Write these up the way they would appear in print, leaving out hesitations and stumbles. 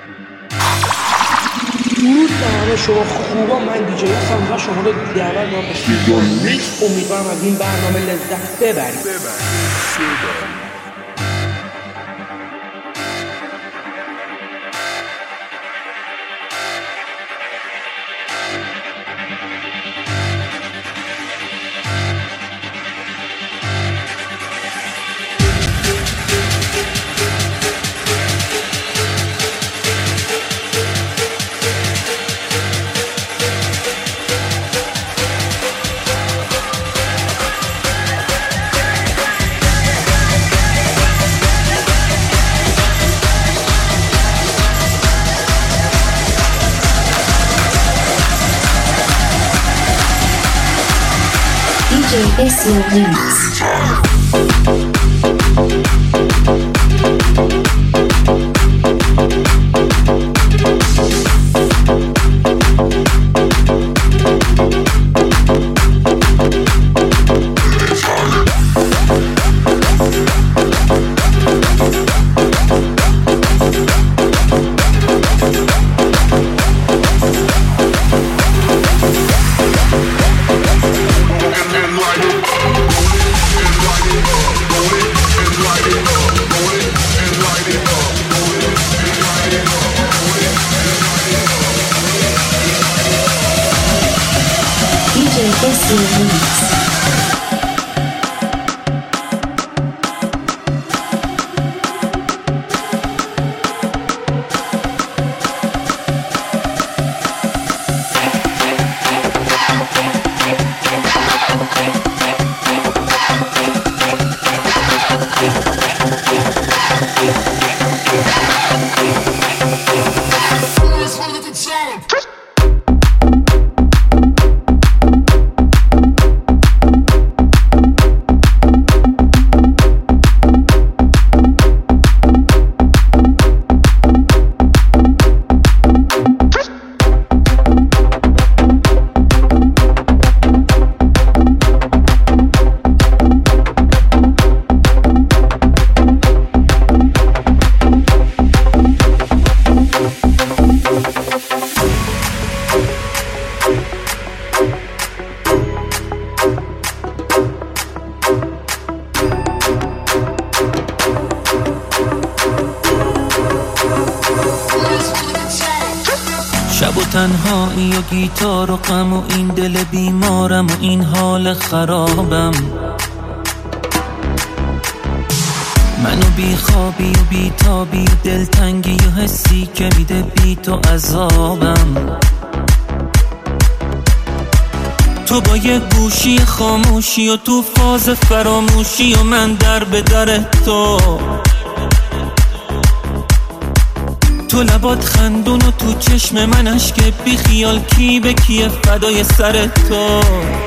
درود به همه شما خوبا، من دیجی هستم و شما رو دعوت می‌کنم به سیزون میکس. امیدوارم از این برنامه لذت ببرید. It's your remix. شب و تنهایی و گیتار و غم و این دل بیمارم و این حال خرابم، منو بی خوابی و بی تابی و دلتنگی و حسی که میده بی تو عذابم. تو با یه گوشی خاموشی و تو فاز فراموشی و من در به در تو لبات خندون و تو چشم من اشک بی خیال، کی به کیه فدای سر تو.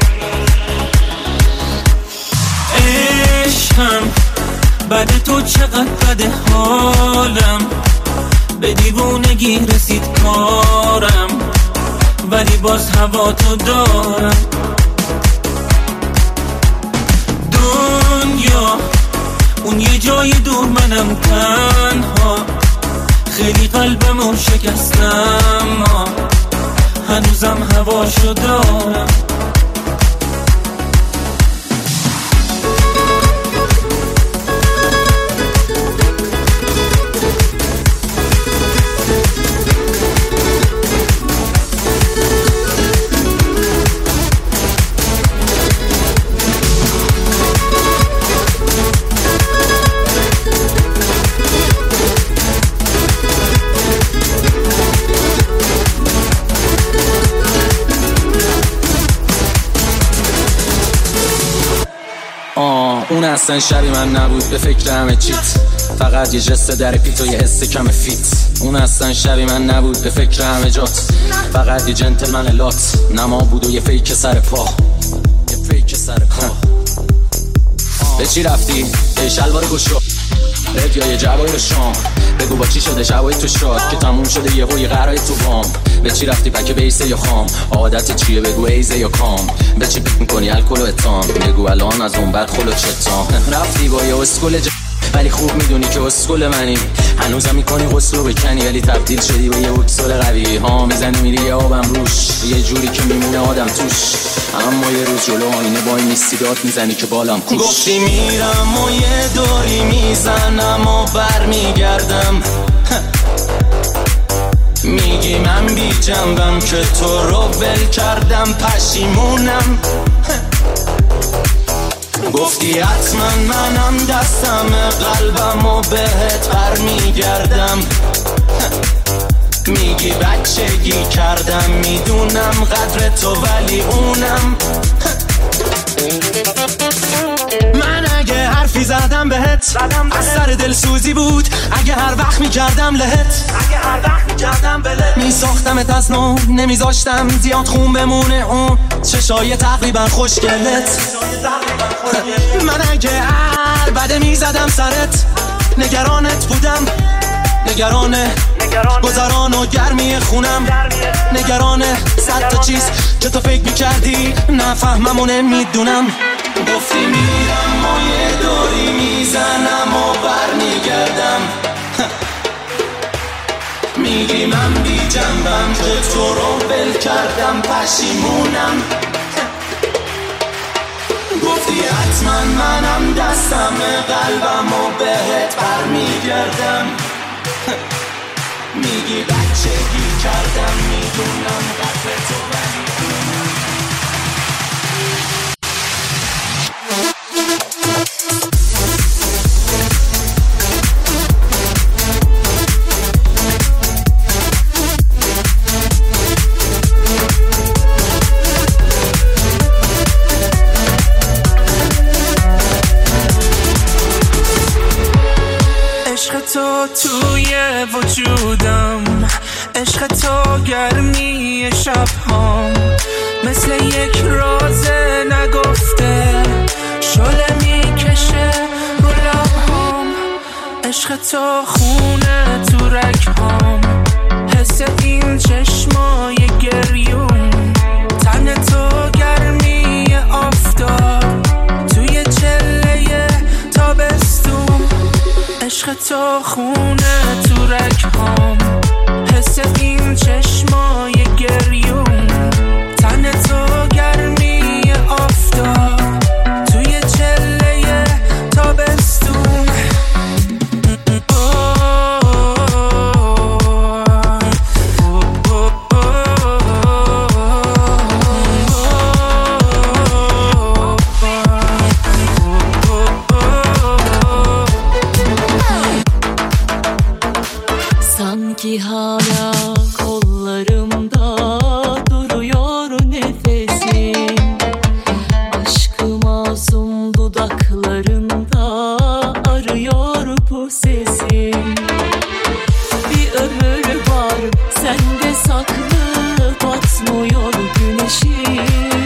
عشقم بعد تو چقدر بده حالم، به دیوونگی رسید کارم ولی باز هوا تو دارم. دنیا اون یه جای دور، منم تنها، خیلی قلبمو شکستم، هنوزم هواشو دارم. اون اصلا شبی من نبود، به فکر همه چیت، فقط یه جست در پیت و یه حس کم فیت. اون اصلا شبی من نبود، به فکر همه جات، فقط یه جنتلمن لات، نما بود و یه فیک سر پا، یه فیک سر پا. به چی رفتی؟ یه شلوار گوشو رد یا یه جوای شام، بگو با چی شده شبای تو شاد که تموم شده یه هوی قرای تو بام. به چی رفتی پک بیسه یا خام، عادت چیه بگو ایزه یا کام، به چی فکر میکنی الکل و اتام، بگو الان از اون بعد خلو چتام. رفتی با یه اسکول ولی خوب میدونی که اسکل منی. هنوزم میکنی غسل رو بکنی ولی تبدیل شدی به یه اکسل قوی. ها میزنی میری یه آبم روش، یه جوری که میمونه آدم توش. اما یه روز جلو آینه وای میستی داد میزنی که بالام کوش. گفتی میرم و یه دوری میزنم و برمیگردم. میگی من بی جنبم که تو رو ول کردم، پشیمونم. گفتی حتما منم دستم قلبم و بهت برمیگردم. میگی بچگی کردم، میدونم قدر تو ولی اونم. من اگه حرفی زدم بهت از سر دلسوزی بود، اگه هر وقت میکردم لهت، میساختمت از نو، نمیذاشتم زیاد خون بمونه اون چشای تقریبا خوشگلت. من اگه هر بده میزدم سرت، نگرانت بودم، نگران گذران و گرمی خونم، نگران صد تا چیز که تو فکر میکردی نفهمم و نمیدونم. گفتی میرم و یه دوری میزنم و برمیگردم. میگی من بی جنبم که تو رو ول کردم، پشیمونم. گفتی حتما منم دستم قلبم و بهت برمیگردم. میگی بچگی کردم، میدونم قدر تو ولی تو توی وجودم، عشق تو گرمی شبهام، مثل یک راز نگفته شعله میکشه رو لبهام. عشق تو خونه تو رگهام، حس این چشمای گریون، تن تو گرمی آفتاب توی چله تابستون. عشق تو خونه تو رگهام، حس این چشمای گریون، تن تو گرمی آفتاب توی چله تابستون. Sanki hala kollarımda duruyor nefesin, aşkı masum dudaklarında arıyor bu sesin. Bir ömür var sende saklı, batmıyor güneşi.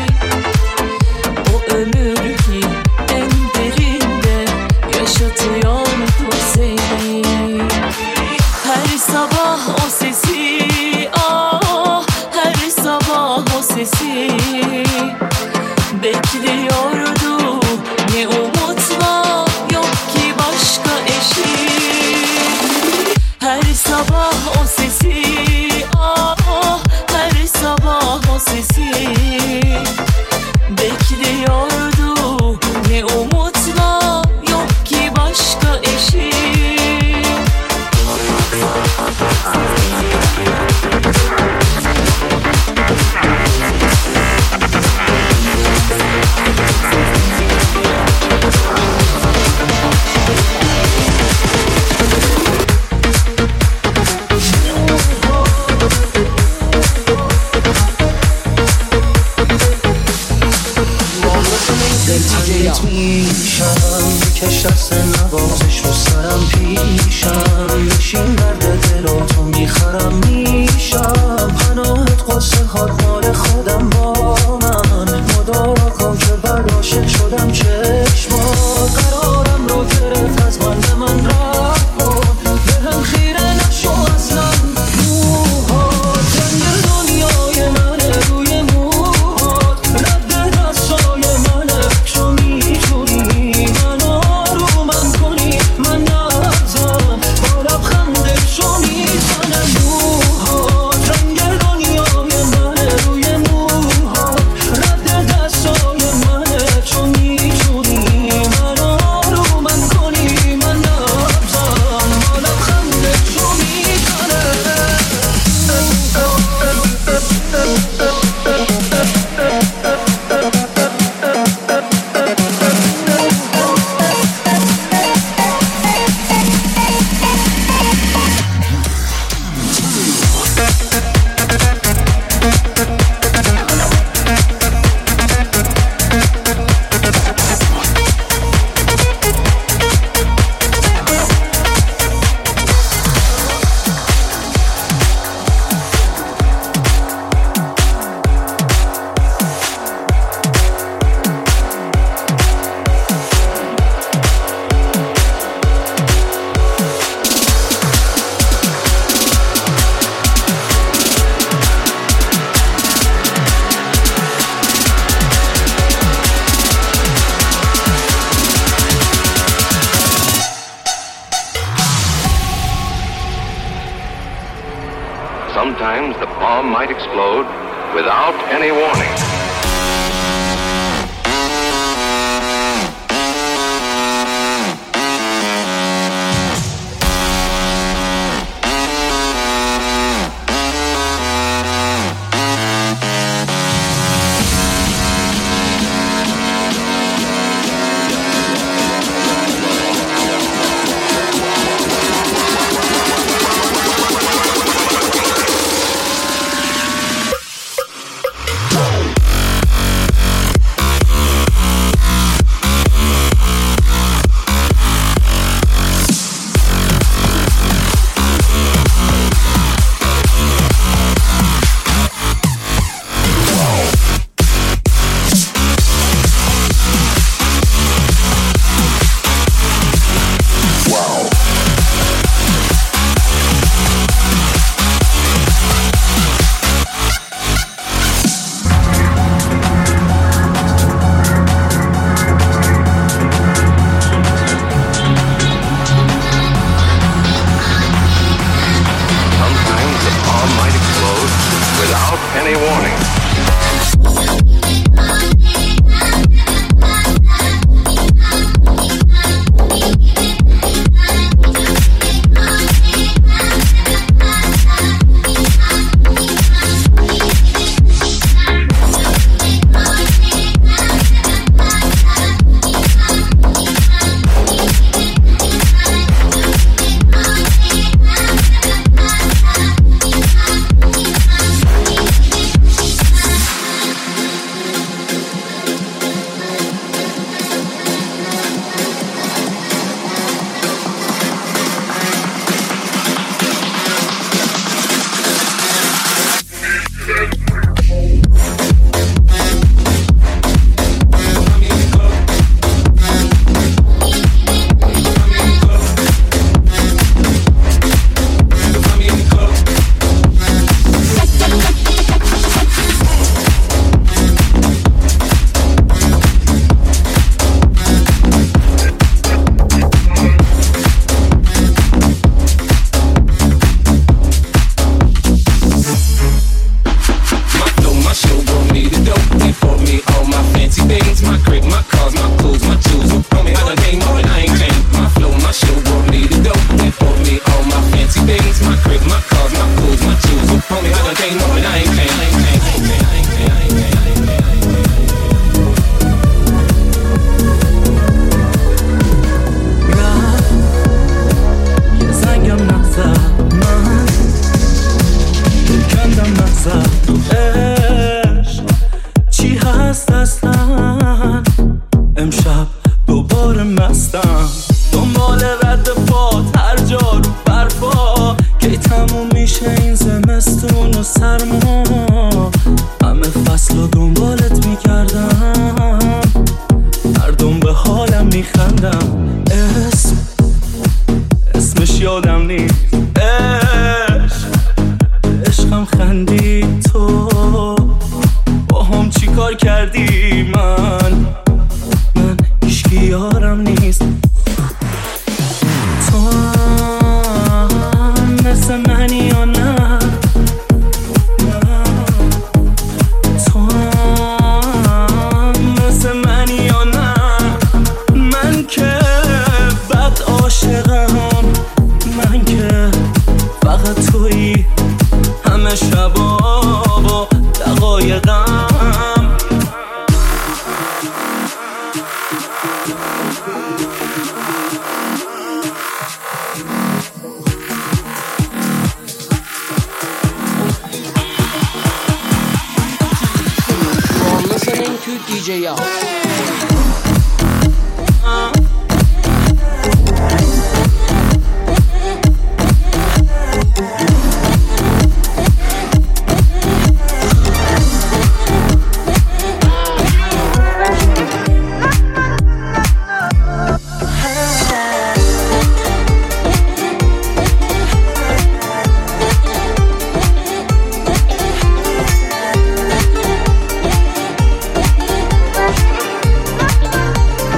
O ömür ki en derinde yaşatıyordu seni. Her sabah o sesi, ah her sabah o sesi bekliyordu. Ne umutla, yok ki başka eşi. Her sabah o sesi, ah her sabah o sesi bekliyordu. Ne umutla, yok ki başka eşi. کش دست نوازش رو سرم پیشم، بشین درد دل و تو میخرم میشم. پناهت قصه هات مال خودم با من، مدارا کن که برداشت شدم چشمات. قرارم رو گرفت از من به من رفت کن، به هم خیره نشو اصلا. موهات رنگ دنیای منه، روی موهات رد دستای منه. چون میتونی من آرومم کنی، من Sometimes the bomb might explode without any warning.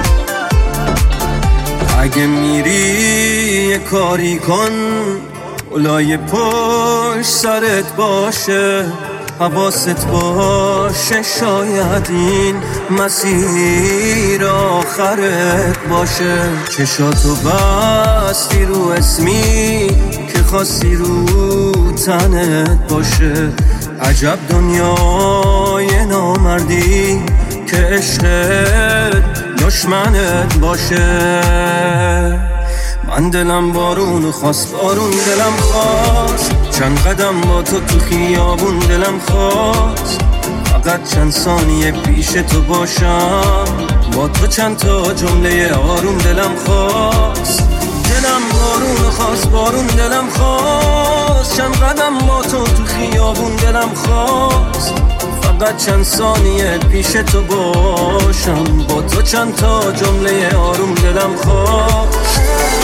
اگه میری یه کاری کن اولای پشت سرت باشه، حواست باشه، شاید این مسیر آخرت باشه. چشاتو بستی رو اسمی که خواستی رو تنت باشه. عجب دنیای نامردی که عشقت دشمنت باشه. من دلم بارون خواست، بارون دلم خواست، چند قدم با تو خیابون دلم خواست. فقط چند ثانیه پیش تو باشم، با تو چند تا جمله آروم دلم خواست. دلم بارون خواست، بارون دلم خواست، چند قدم با تو خیابون دلم خواست. فقط چند ثانیه پیش تو باشم، با تو چند تا جمله آروم دلم خواست.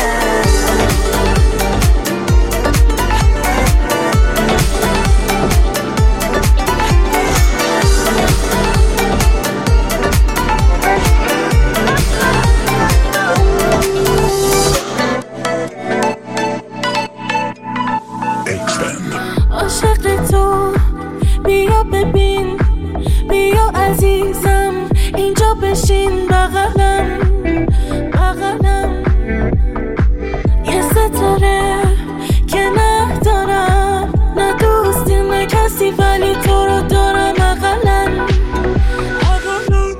عاشق تو بیا ببین، بیا عزیزم اینجا بشین بغلم، بغلم. یه ستاره که ندارم، نه دوستی نه کسی، ولی تو رو دارم بغلم، بغلم.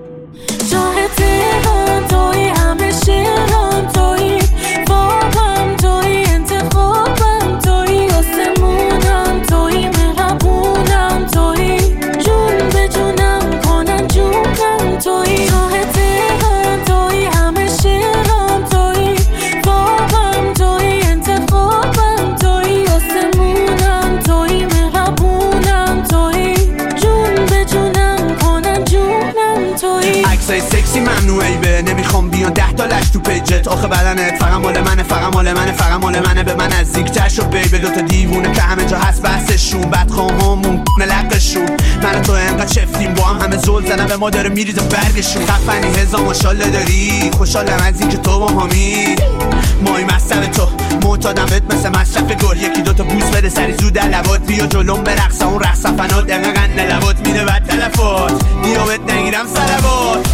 شاهدم توی همه شیرم، توی خوابم، توی انتخابم، توی آسمونم، توی مهربونم، توی جون به جونم کنن جونم، توی شاهدم توی همه شیرم، توی خوابم، توی انتخابم، توی آسمونم، توی مهربونم، توی جون به جونم کنن جونم، توی عکسای سکسی ممنوعی به نمیخوام بیان 10 تا لش تو پیجت. آخه بدنت فقط مال منه، فقط مال منه، فقط مال منه. به من نزدیک‌تر شو بیبی، دوتا دیوونه که همه جا هست بحثشون، بدخواهامون نلقشون. من تو انقدر چفتیم با همه زل زنم به ما داره میریزه برگشون. خفنی هزا ماشالله داری، خوشحالم از این که تو با همی مای مصرف تو معتادم بهت مثل مصرف گل. یکی دوتا بوس بده سری زود در لبات، بیا جلوم برقص اون رقص فنات، دقیقا نلوات میده بد تلفات، بیا بهت نگیرم سلوات.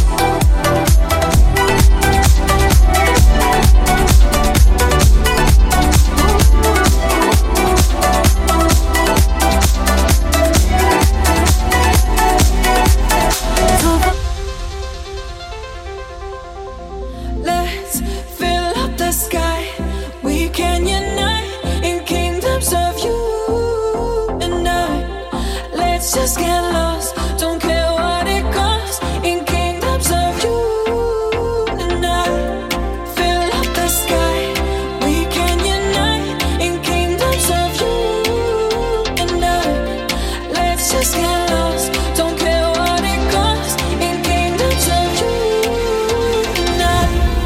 Just get lost, don't care what it costs. In kingdoms of you and I, fill up the sky. We can unite. In kingdoms of you and I, let's just get lost, don't care what it costs. In kingdoms of you and I.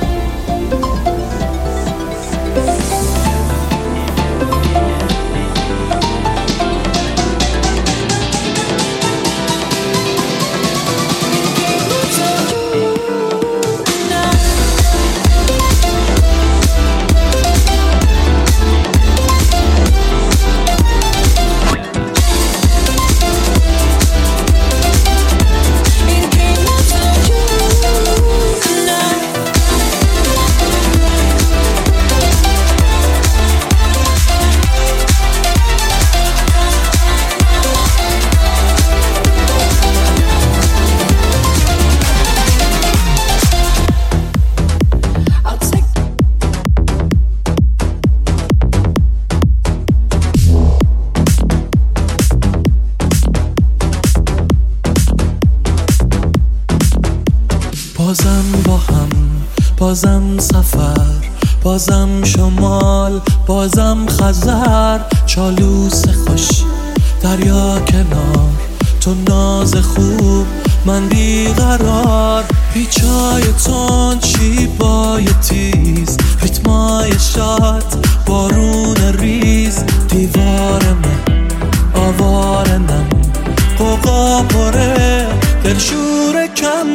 بازم با هم، بازم سفر، بازم شمال، بازم خزر. چالوس خوش دریا کنار، تو ناز خوب من بیقرار. پیچای تند شیبای تیز، ریتمای شاد بارون ریز. دیوار من آوارنم، قوقا پره دلشور کم.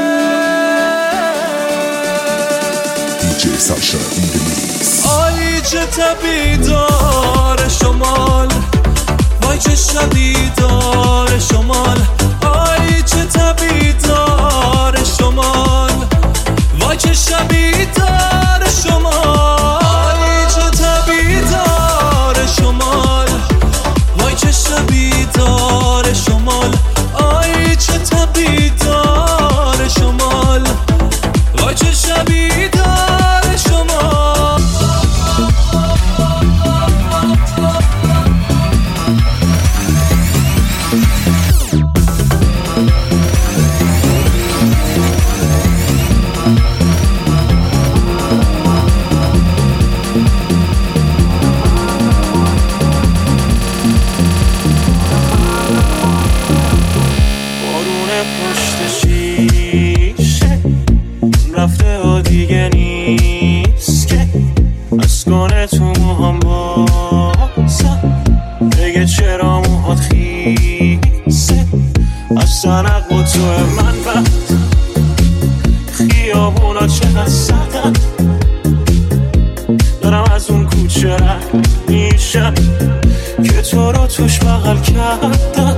DJ Sasha in the mix. آی چه تبی دار شمال، وای چه شبی دار شمال، آی چه تبی دار شمال، وای چه شبی دار شمال، آی چه تبی دار شمال، وای چه شبی دار شمال، آی چه تبی دار شمال، وای چه شبی دار شمال. رفته و دیگه نیست که از کنه تو موهام بازم بگه چرا موهات خیسه از سنق و تو من بد خیابونا چقدر سردن دارم از اون کوچه رد میشم که تو رو توش بغل کردم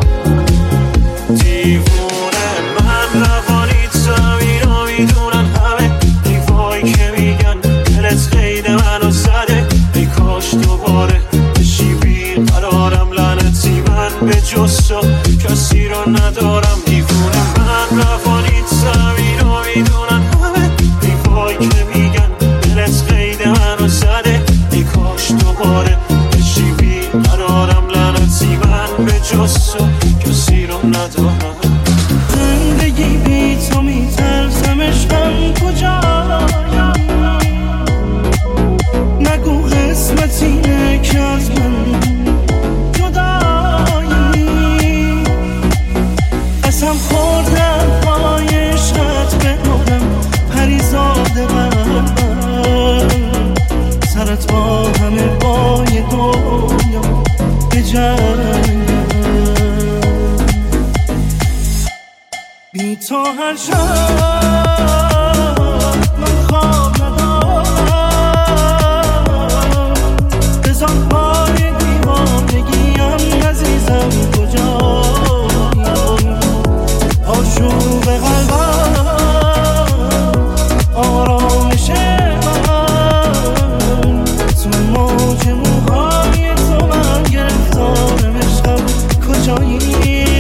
دیوونه من روانی زمین ها میدونن همه دیوایی که میگن دلت قید منو زده ای کاش دوباره بشی بیقرارم لعنتی من به جز تو کسی رو ندارم دیوونه من روانی زمین ها میدونن همه دیوایی که میگن دلت قید منو زده ای کاش دوباره بشی بیقرارم لعنتی من به جز تو کسی رو ندارم زندگی بی تو میترسم عشقم کجایم نگو قسمت اینه که از من جدایی قسم خوردم پای عشقت بمانم پریزاد من سرت با همه بای دنیا بجنگم بی تو هر شب من خواب ندارم بزن پای دیوانگیم عزیزم کجایی آشوب قلبم آرامش من تو موج موهای تو من گرفتارم عشقم کجایی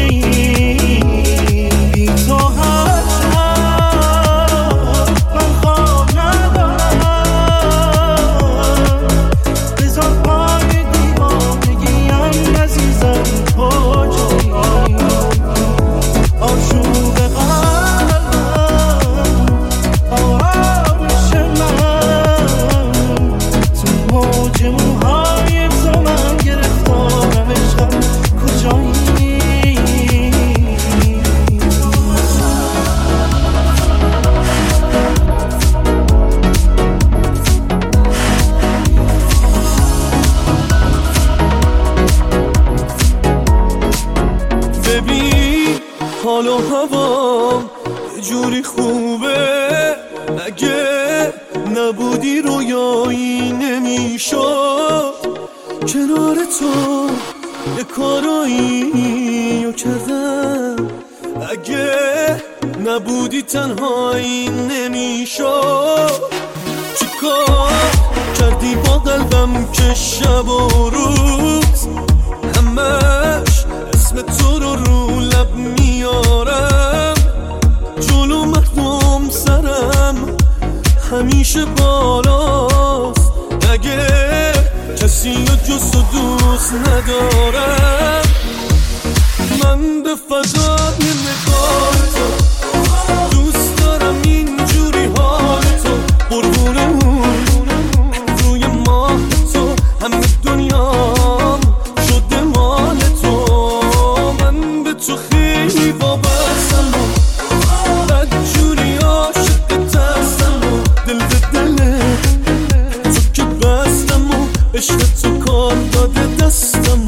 حال و هوام یه جوری خوبه اگه نبودی رویایی نمیشد کنار تو یه کارایی رو کردم اگه نبودی تنهایی نمیشد چیکار کردی با قلبم که شب و روز همش اسم تو رو لب میارم جلو مردم سرم همیشه بالاست اگه کسی رو جز تو دوست ندارم من به فضای نگاه تو دوست دارم اینجوری حال تو قربون اون روی ماه تو همه دنیام شده مال تو من به تو خیلی وابستم بدجوری عاشق ترسم دل به دل تو که بستم و عشق تو کار داده دستم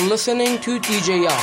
listening to DJ Yacht.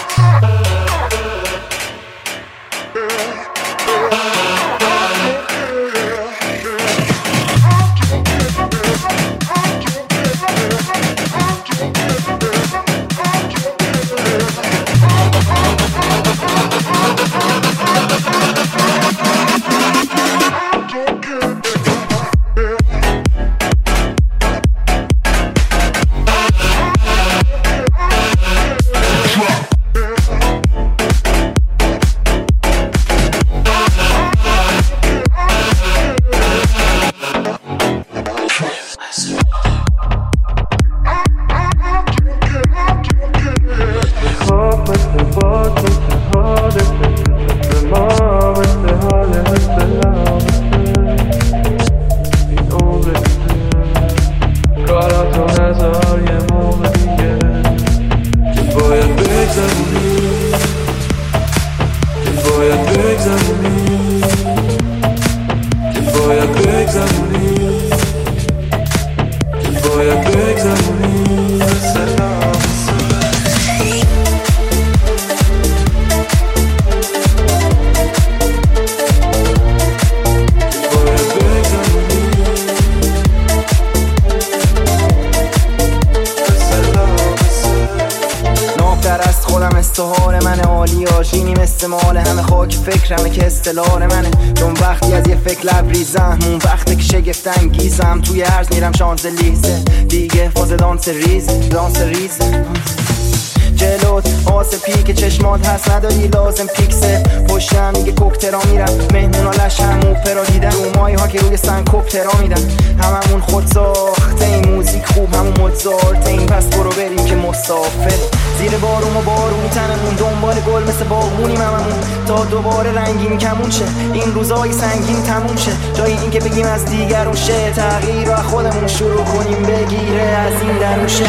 فکرمه که استلال منه چون وقتی از یه فکر لبریزم اون وقتی که شگفت انگیزم توی عرض میرم شانزلیزه دیگه فاز دانس ریز جلوت آسپی که چشمات هست نداری لازم پیکسه پشتم میگه کوکترا میرم مهمونا لش هم اوپرا دیدن رومایی ها که روی سن کوکترا میدن هممون خود ساخته این موزیک خوب همون مدزارته این پس برو بریم که مسافر زیر بارون و بارونی تنمون دنبال گل مثل باغونیم هممون تا دوباره رنگین کمون شه این روزای سنگین تموم شه جای این که بگیم از دیگرون شه تغییر رو خودمون شروع کنیم بگیره از این دروشه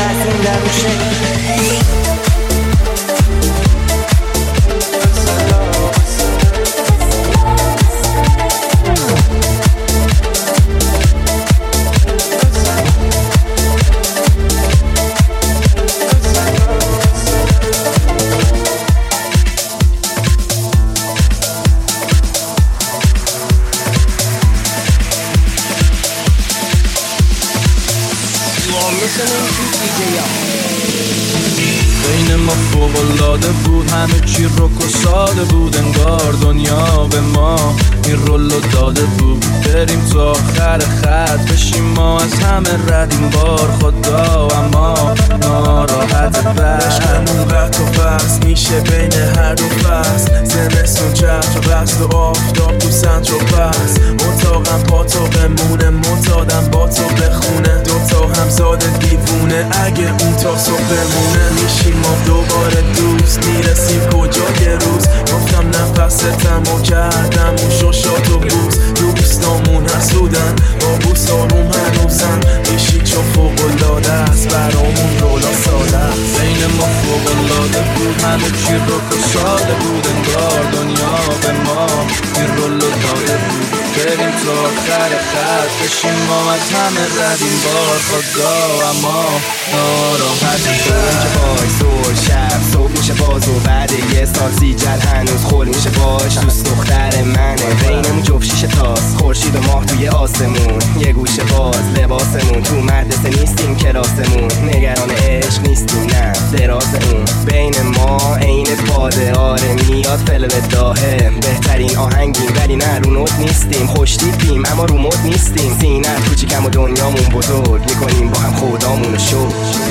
بین ما فوق‌العاده بود همه چی رک و ساده بود انگار دنیا به ما این رولو داده بود بریم تو آخر خط بشیم ما از همه ردیم بار خدا اما ناراحت بشمون قط و بس میشه بین هر دو فصل زمستون چرخ و بست و آفتاب تو سنت رو بس اتاقم با تو بمونه معتادم با تو بخونه دوتا همزاد دیوونه اگه اون تا صبح بمونه میشیم ما دوباره دوست میرسیم کجای روز گفتم نفستم و کردم اون شوشات و بوز دوستامون حسودن با بوس آروم هنوزن میشی چون فوق‌العاده است برامون رولا ساده است بین ما فوق‌العاده بود همه چی رک و ساده بود انگار دنیا به ما این رولو داده بود بریم تو آخر خط بشیم ما از همه ردیم بار خدا اما ناراحت که بای سور شب صبح میشه باز و بعد یه سال سیجل هنوز خول میشه باش دوست دختر منه بینمون جفت شیشه تاست خورشید و ماه توی آسمون یه گوشه باز لباسمون تو مدرسه نیستیم کلاسمون نگران عشق نیستیم نه درازمون بین ما عین پاده آره میاد فلو داهه بهترین آهنگیم ولی نه رو نوت نیستیم خوشتیپیم اما رو مد نیستیم سینت کوچیکم و دنیامون بزرگ میکنیم با هم خدامونو شو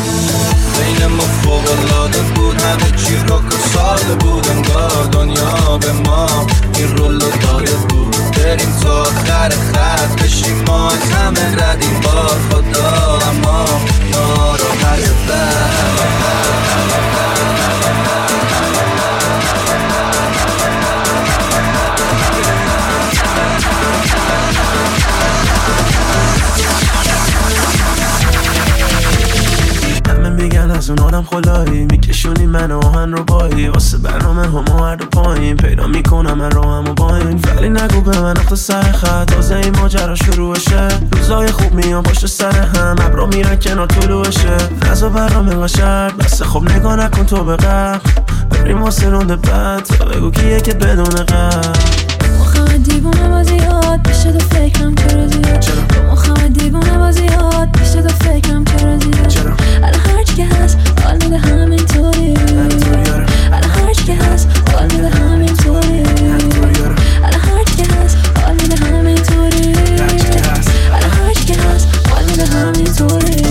بین ما فوق‌العاده بود همه چی رک و ساده بود انگار دنیا به ما این رولو داده بود بریم تو آخر خط بشیم ما از همه ردیم بار خدا اما ناراحت میگن از اون آدم خلایی میکشونی من آهن رو بایی واسه برنامه همه هر دو پایین پیدا میکنم من راهم و باین ولی نگو به من نقطه سر خط، تازه این ماجرا شروعشه. روزای خوب میان پشت سر هم، ابرا میرن کنار طلوعشه. نزا برام اینقدر شرط بس خب نگاه نکن تو به قبل، بریم واسه رونده بعد تا بگو کیه که بدون قبل. مخمه دیوونه بازیات پیشه تو فکرم چرا زیاد. مخمه دیوونه بازیات پیشه تو فکرم چرا زیاد. الان هرچی که هست حال میده همینطوری، الان هرچی که هست حال میده همینطوری، الان هرچی که هست حال میده همینطوری، الان هرچی که هست حال میده همینطوری.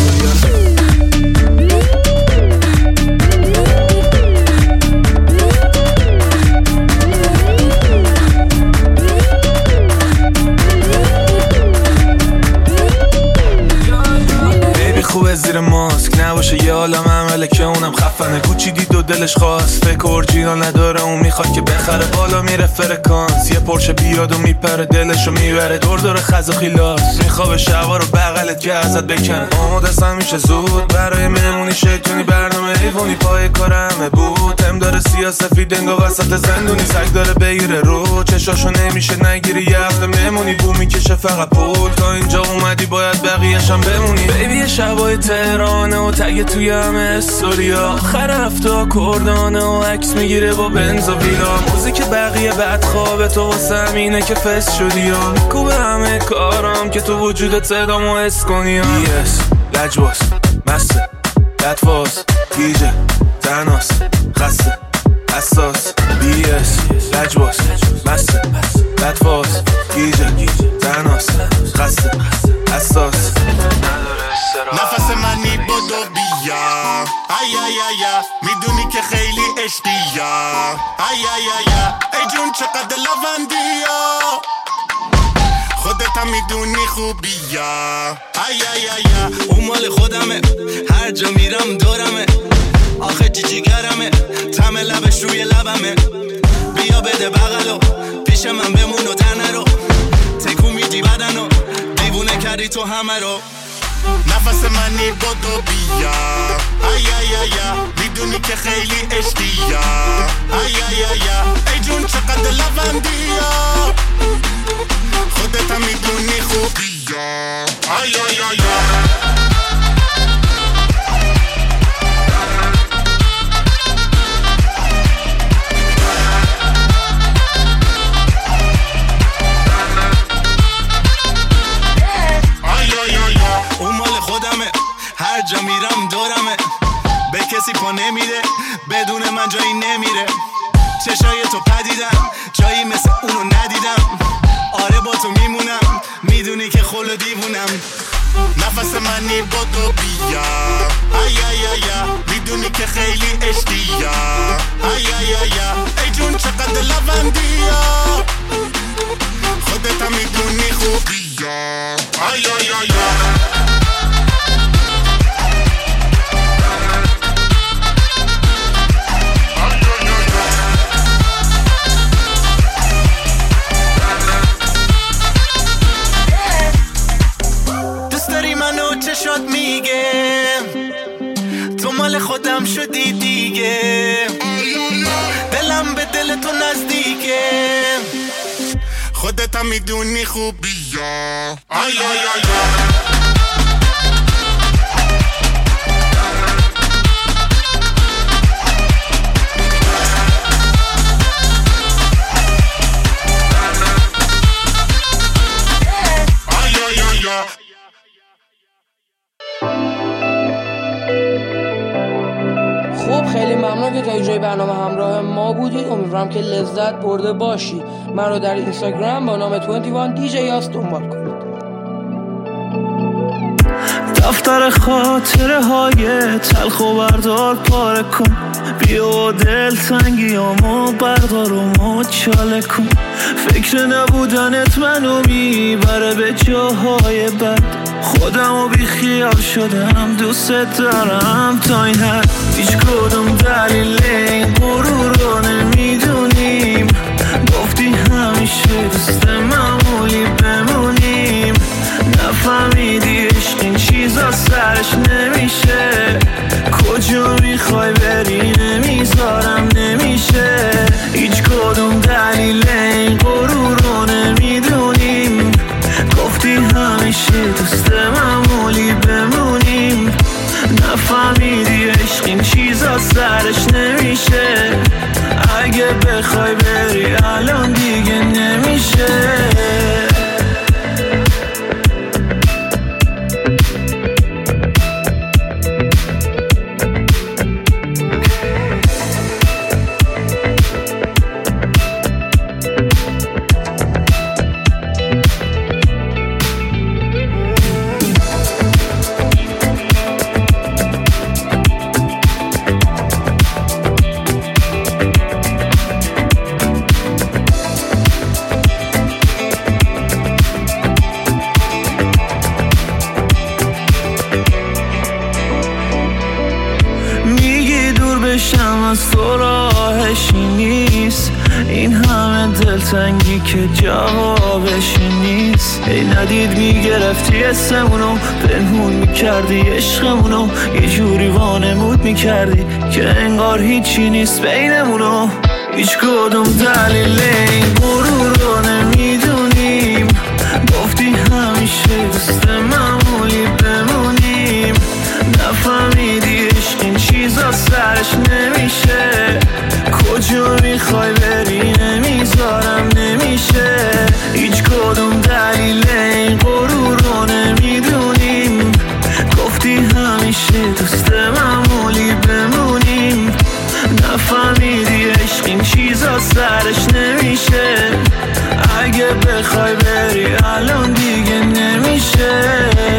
خوبه زیر ماسک نباشه یه عالم عمله که اونم خفنه. کوچی دید و دلش خواست فکر اورجینال نداره، اون میخواد که بخره بالا میره فرکانس. یه پرشه بیاد و میپره دلشو میبره دور دور خز و خیلاس. میخوابه شبا رو بغلت که ازت بکنه. آماده است میشه زود برای مهمونی شیطونی برنامه ایوونی پای کار همه بود. هم داره سیاسفید انگا وسط زندونی سگ داره بگیره رو چشاشو نمیشه نگیری. یه هفته مهمونی بو میکشه فقط پول. تا اینجا اومدی باید بقیه‌شم بمونی. بیبی شبای تهرانه و تگ توی همه استوریا. آخر هفته کردانه و عکس میگیره با بنز و ویلا. موزیک بقیه بد خوابه تو واسه همینه که فست شدی یا میکوبه همه کارم که تو وجودت صدامو حس کنی. بیس لجباس مسته لطفاس گیجه تناس خسته حساس. بیس لجباس مسته لطفاس گیجه تناس خسته حساس. نفس منی بدو بیا ای ای ای میدونی که خیلی عشقیا. ای ای ای ای جون چقدر لوندیا، خودت هم میدونی خوبیا. ای ای ای اون مال خودمه هر جا میرم دورمه. آخه جیگرمه تم لبش روی لبمه. بیا بده بغلو پیش من بمون و در نرو. تکو میدی بدنو دیوونه کردی تو همه رو. نفس منی بدو بیا ای ای ای میدونی که خیلی عشقیا. ای ای ای ای جون چقدر لوندیا، خودت هم میدونی خوبیا. ای ای ای هر جا میرم دورمه. به کسی پا نمیده بدون من جایی نمیره. چشای تو پدیدم جایی مثل اونو ندیدم. آره با تو میمونم میدونی که خلو دیوونم. نفس منی با تو بیا ای ای ای میدونی که خیلی عشقیا. ای ای ای ای جون چقدر لوندیا، خودت هم میدونی خوبیا. ای ای ای شد میگه تو مال خودم شدی دیگه. دلم به دل تو نزدیکه، خودت هم میدونی خوبیا. ای ای ای خیلی ممنون که تا اینجای برنامه همراه ما بودید. امیدوارم که لذت برده باشید. من رو در اینستاگرام با نام 21 دیجی یاس دنبال کنید. دفتر خاطره های تلخ و بردار پاره کن. بیا دل تنگیامو بردار و مچاله کن. فکر نبودنت منو میبره به جاهای بد. خودم و بی خیال شدم دوست دارم تا این حد. هیچ کدوم دلیل این غرور رو نمیدونیم. گفتی همیشه دوست معمولی بمونیم. نفهمیدی عشق این چیزا سرش نمیشه. کجا میخوای بری نمیذارم نمیشه. هیچ کدوم دلیل این غرور رو نمیدونیم. دلتنگی که جوابش نیست. ای ندید میگرفتی اسمونو، پنهون میکردی عشقمونو، یه جوری وانمود میکردی که انگار هیچی نیست بینمونو. هیچ کدوم دلیل این غرور رو نمیدونیم، گفتی همیشه دوست معمولی بمونیم. نفهمیدی عشق این چیزا سرش نمیشه، کجا میخوای بری نمیذارم نمیشه. هیچ کدوم دلیل این غرور رو نمیدونیم، گفتی همیشه دوست معمولی بمونیم. نفهمیدی عشق این چیزا سرش نمیشه، اگه بخوای بری الان دیگه نمیشه.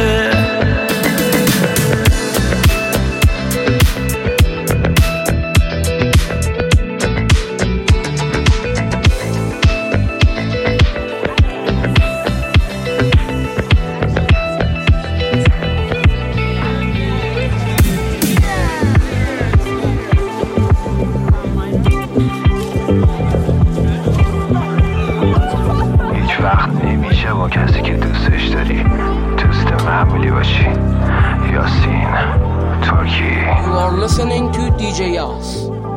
کسی که دوستش داری دوست معمولی باشی. یاسین ترکی. You are listening to DJ Yas.